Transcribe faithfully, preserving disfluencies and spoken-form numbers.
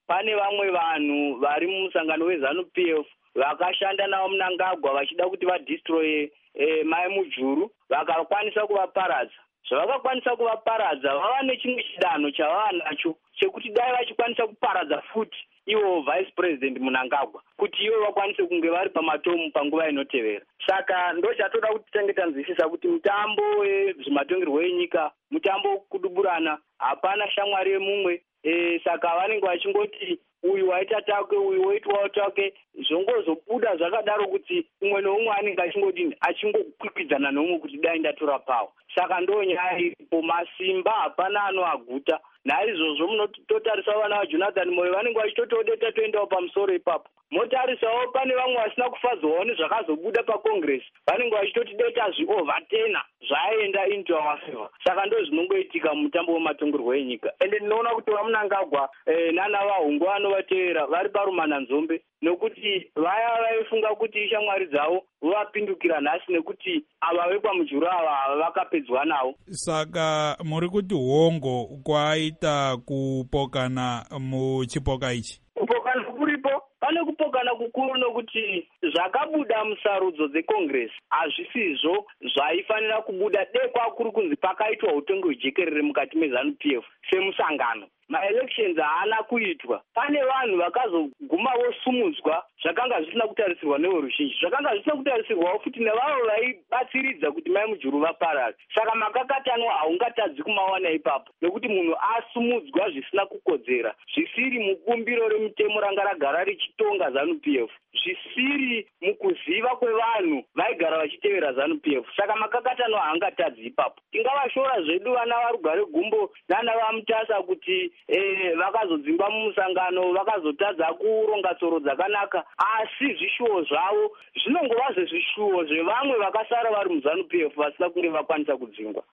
pane vamwe vanhu vari mumusangano wezanu P F vakashanda navo Mnangagwa vachida kuti vadestroye eh, Mai Mujuru vakakwanisa kuvaparadza. Zvavakakwanisa kuvaparadza vava nechimwe chidanho chavava nacho chekuti dai vachikwanisa kuparadza futi ivo vice president Mnangagwa kuti ivo vakwanise kunge vari pamatomu panguva inotevera. Saka ndo chatoda kuti tange tanzwisisa kuti mutambo wezvematongerwo enyika mutambo kuduburana, hapana shamwari yemumwe. E, saka vanenge vachingoti uyu waita take uyu woitwawo take, zvongozobuda zvakadaro kuti umwe neumwe anenge achingoti achingokwikwidza nomwe kuti dai ndatora pawo. Saka ndo nyaya iripo, masimba hapana anoaguta. Naizvozvo munototarisa vana vaJonathan Moyo vanenge vachitotodeta toendawo pamusoro ipapo. Motarisawo pane vamwe vasina kufadzwawo nezvakazobuda paCongress vanenge vachitoti deta zviovhatena zvaenda into our favor. Saka ndo zvinongoitika mutambo wematongerwo enyika. Ende ndinoona kuti vaMnangagwa eh, nana vahungu vanovatevera vari parumana nzombe, nokuti vaya vaifunga kuti ishamwari dzavo vovapindukira nhasi nekuti ava vekwaMujuru ava vakapedzwa navo. Saka muri kuti hongo kwaita kupokana muchipoka ichi? Kupokana kuripo, pane kupokana kukuru nokuti zvakabuda musarudzo dzeCongress hazvisizvo zvaifanira kubuda dekwa kuri kunzi pakaitwa utongi hwejekerere mukati mezanu P F semusangano. Maelections haana kuitwa. Pane vanhu vakazoguma vosumudzwa zvakanga zvisina kutarisirwa neveruzhinji, zvakanga zvisina kutarisirwawo futi nevavo vaibatsiridza kuti Mai Mujuru vaparadzwe. Saka makakatanwa haungatadzi kumawana ipapo, nekuti munhu asumudzwa zvisina kukodzera, zvisiri mubumbiro remutemo ranga ragara richitonga zanu P F, zvisiri mukuziva kwevanhu vaigara vachitevera zanu P F. Saka makakatanwa haangatadzi ipapo. Tingavashora zvedu vana varugare gumbo nana vaMutasa kuti Eh, vakazodzingwa mumusangano vakazotadza kuronga tsoro dzakanaka, asi zvishuwo zvavo zvinongova zvezvishuwo zvevamwe vakasara vari muzanu P F vasina kunge vakwanisa kudzingwa.